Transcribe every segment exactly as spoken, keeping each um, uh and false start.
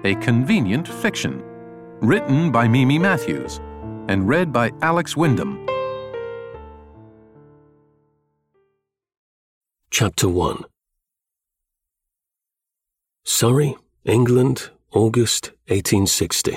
a convenient fiction. Written by Mimi Matthews and read by Alex Wyndham. Chapter one. Surrey, England, August eighteen sixty.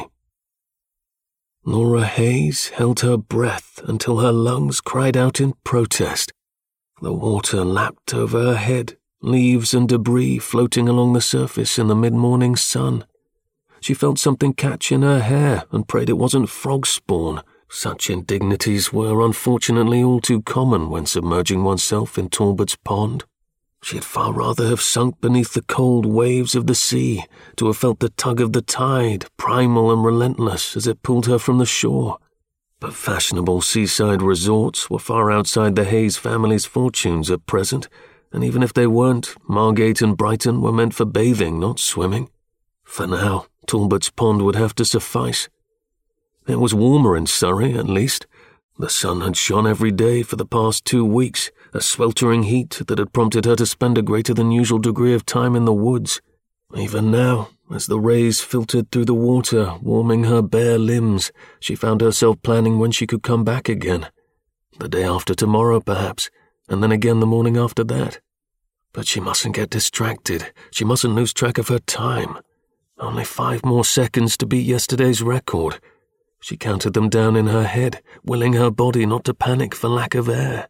Laura Hayes held her breath until her lungs cried out in protest. The water lapped over her head, leaves and debris floating along the surface in the mid-morning sun. She felt something catch in her hair and prayed it wasn't frog spawn. Such indignities were unfortunately all too common when submerging oneself in Talbot's Pond. She'd far rather have sunk beneath the cold waves of the sea, to have felt the tug of the tide, primal and relentless, as it pulled her from the shore. But fashionable seaside resorts were far outside the Hayes family's fortunes at present, and even if they weren't, Margate and Brighton were meant for bathing, not swimming. For now, Talbot's Pond would have to suffice. It was warmer in Surrey, at least. The sun had shone every day for the past two weeks, a sweltering heat that had prompted her to spend a greater than usual degree of time in the woods. Even now, as the rays filtered through the water, warming her bare limbs, she found herself planning when she could come back again. The day after tomorrow, perhaps, and then again the morning after that. But she mustn't get distracted. She mustn't lose track of her time. Only five more seconds to beat yesterday's record. She counted them down in her head, willing her body not to panic for lack of air.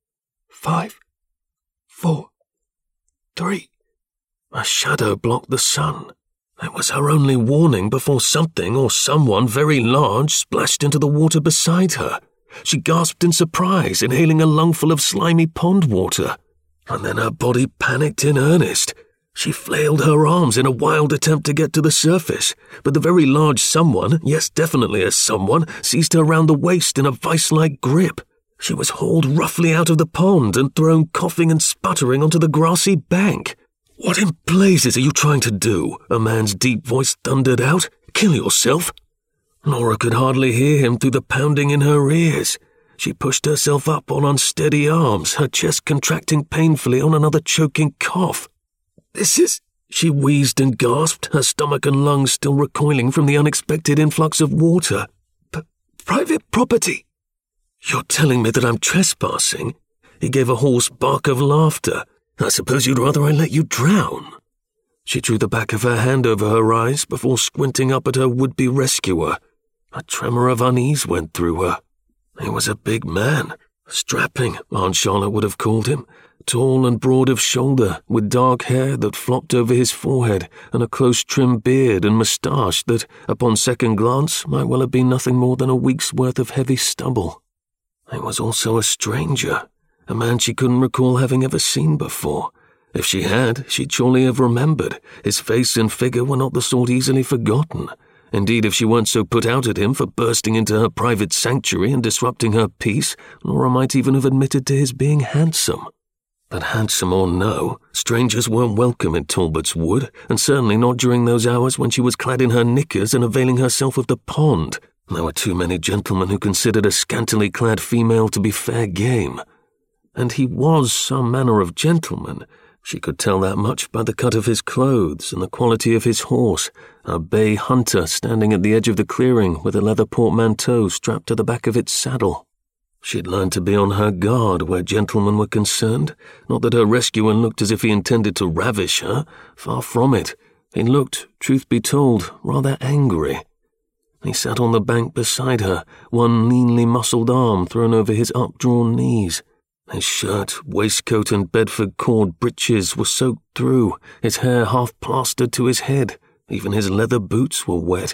Five, four, three. A shadow blocked the sun. It was her only warning before something or someone very large splashed into the water beside her. She gasped in surprise, inhaling a lungful of slimy pond water. And then her body panicked in earnest. She flailed her arms in a wild attempt to get to the surface, but the very large someone, yes, definitely a someone, seized her round the waist in a vice-like grip. She was hauled roughly out of the pond and thrown coughing and sputtering onto the grassy bank. "What in blazes are you trying to do?" a man's deep voice thundered out. "Kill yourself?" Laura could hardly hear him through the pounding in her ears. She pushed herself up on unsteady arms, her chest contracting painfully on another choking cough. "This is—" she wheezed and gasped, her stomach and lungs still recoiling from the unexpected influx of water. P- private property. "You're telling me that I'm trespassing?" He gave a hoarse bark of laughter. "I suppose you'd rather I let you drown." She drew the back of her hand over her eyes before squinting up at her would-be rescuer. A tremor of unease went through her. He was a big man, strapping, Aunt Charlotte would have called him, tall and broad of shoulder, with dark hair that flopped over his forehead and a close-trimmed beard and moustache that, upon second glance, might well have been nothing more than a week's worth of heavy stubble. He was also a stranger, a man she couldn't recall having ever seen before. If she had, she'd surely have remembered. His face and figure were not the sort easily forgotten. Indeed, if she weren't so put out at him for bursting into her private sanctuary and disrupting her peace, Laura might even have admitted to his being handsome. But handsome or no, strangers weren't welcome in Talbot's Wood, and certainly not during those hours when she was clad in her knickers and availing herself of the pond. There were too many gentlemen who considered a scantily clad female to be fair game. And he was some manner of gentleman. She could tell that much by the cut of his clothes and the quality of his horse, a bay hunter standing at the edge of the clearing with a leather portmanteau strapped to the back of its saddle. She'd learned to be on her guard where gentlemen were concerned. Not that her rescuer looked as if he intended to ravish her. Far from it. He looked, truth be told, rather angry. He sat on the bank beside her, one leanly muscled arm thrown over his updrawn knees. His shirt, waistcoat and Bedford cord breeches were soaked through, his hair half plastered to his head. Even his leather boots were wet.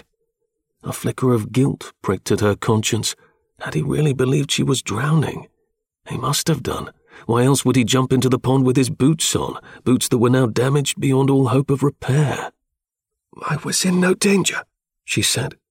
A flicker of guilt pricked at her conscience. Had he really believed she was drowning? He must have done. Why else would he jump into the pond with his boots on, boots that were now damaged beyond all hope of repair? "I was in no danger," she said,